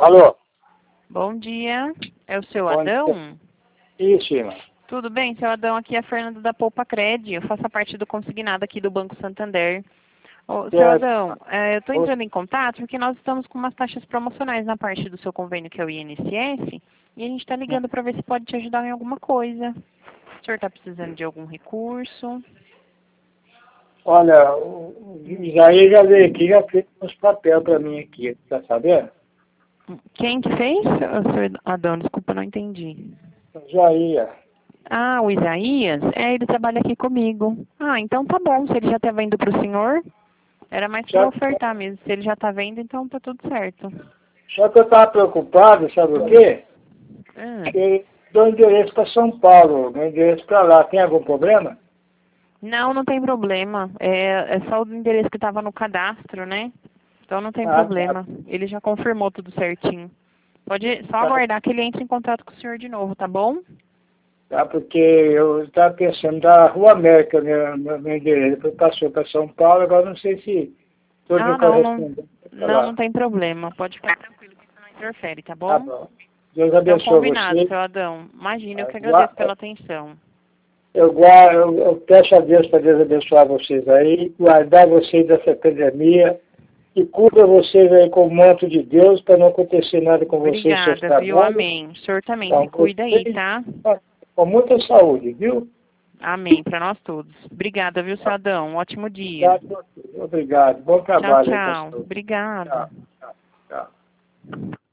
Alô? Bom dia, é o seu Bom Adão? Isso, irmã. Tudo bem, seu Adão? Aqui é a Fernanda da Poupa Cred, eu faço a parte do consignado aqui do Banco Santander. Ô, seu Certo. Adão, eu estou entrando em contato porque nós estamos com umas taxas promocionais na parte do seu convênio, que é o INSS, e a gente está ligando para ver se pode te ajudar em alguma coisa. O senhor está precisando de algum recurso? Olha, o Isaías já veio aqui, já fez uns papéis para mim aqui, tá sabendo? Quem que fez, ô, seu Adão? Desculpa, não entendi. Isaías. Ah, o Isaías? Ele trabalha aqui comigo. Ah, então tá bom, se ele já está vendo para o senhor, era mais para Só, ofertar mesmo. Se ele já está vendo, então tá tudo certo. só que eu estava preocupado, sabe o quê? Que dou endereço para São Paulo, meu endereço para lá. Tem algum problema? Não, não tem problema. É só o endereço que estava no cadastro, né? Então não tem Ah, tá. problema. Ele já confirmou tudo certinho. Pode só Tá, aguardar que ele entre em contato com o senhor de novo, tá bom? tá, porque eu estava pensando da Rua América, meu endereço. Depois passou para São Paulo, agora não sei se estou me Ah, não, não. correspondendo para Não, não lá. tem problema. Pode ficar tranquilo que isso não interfere, tá Tá bom? bom. Deus Então abençoe combinado, você. seu Adão. Imagina, eu que Gua- agradeço pela atenção. eu peço a Deus para Deus abençoar vocês aí, guardar vocês dessa epidemia e cubra vocês aí com o manto de Deus para não acontecer nada com vocês, seus Obrigada, viu? trabalhos. Amém. O senhor também se Então, cuida aí, vocês, tá? com muita saúde, viu? Amém, para nós todos. Obrigada, viu, seu Adão? Um ótimo dia. Obrigado. Obrigado. Bom Tchau, trabalho aí, tchau. pastor. Obrigada. Tchau, tchau, tchau.